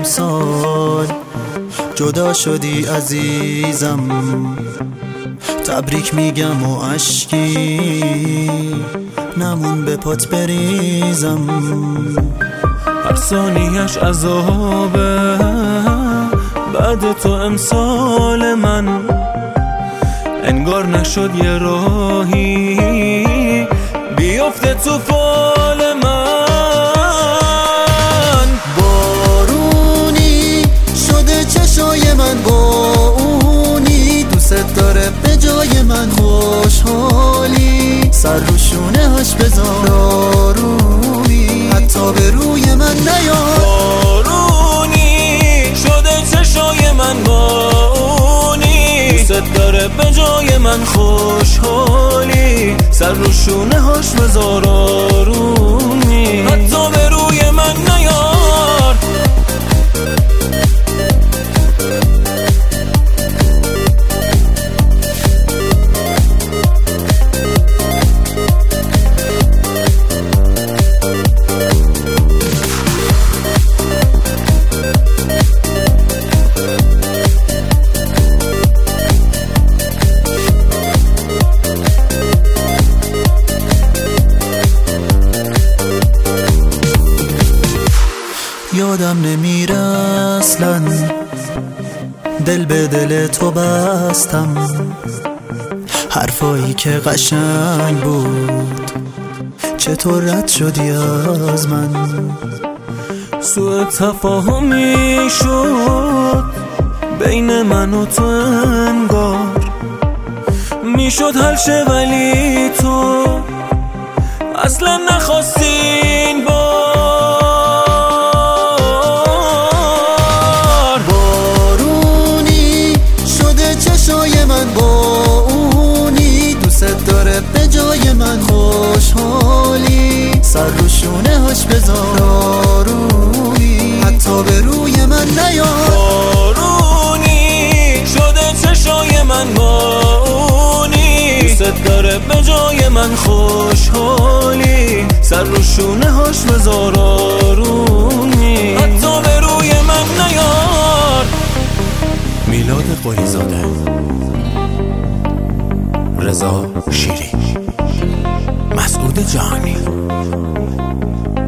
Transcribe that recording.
امسال جدا شدی عزیزم، تبریک میگم و عشقی نمون به پات بریزم. هر ثانیه‌اش عذابه بعد تو امسال من، انگار نشد یه راهی بیفته تو فال من. بارونی شده چشای من با اونی، دوست داره به جای من خوشحالی، سر رو شونه هاش بذار آرومی، حتی به روی من نیار. بارونی شده چشای من با اونی، دوست داره به جای من خوشحالی، سر رو شونه هاش بذار آرومی، حتی به روی من نیار. یادم نمیره اصلا دل به دل تو بستم، حرفایی که قشنگ بود چطور رد شدی از من. سوء تفاهمی شد بین من و تو، انگار میشد حل شه ولی تو اصلا نخواستین به جای من خوشحالی، سر رو شونه هاش بذار آرومی، حتی به روی من نیار. بارونی شده چشای من با اونی، دوست داره به جای من خوشحالی، سر رو شونه هاش بذار آرومی، حتی به روی من نیار. میلاد قلیزاده، رضا شیری، مسعود جهانی.